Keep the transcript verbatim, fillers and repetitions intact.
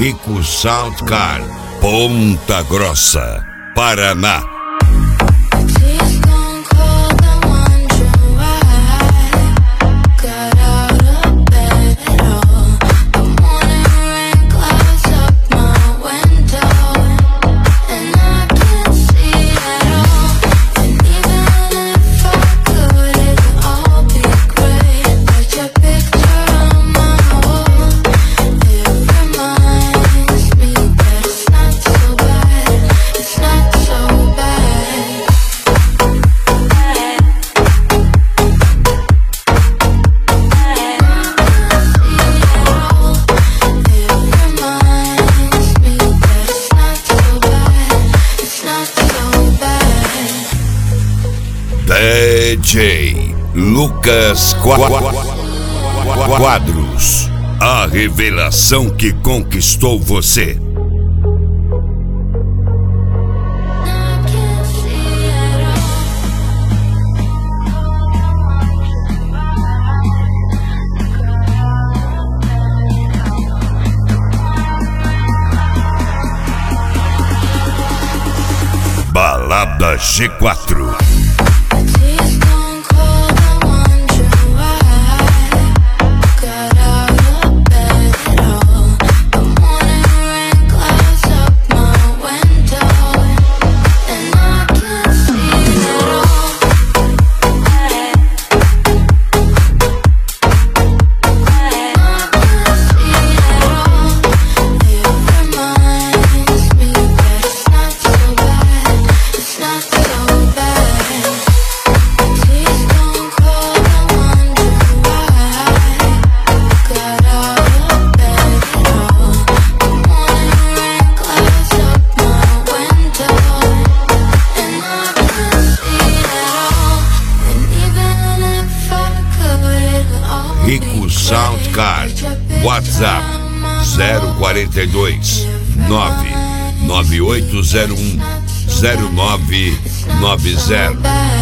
Rico Sound Car, Ponta Grossa, Paraná. D J Lucas Quadros, a revelação que conquistou você. Balada G quatro. Rico Sound Car, WhatsApp zero quarenta e dois, nove nove oito zero um, zero nove nove zero.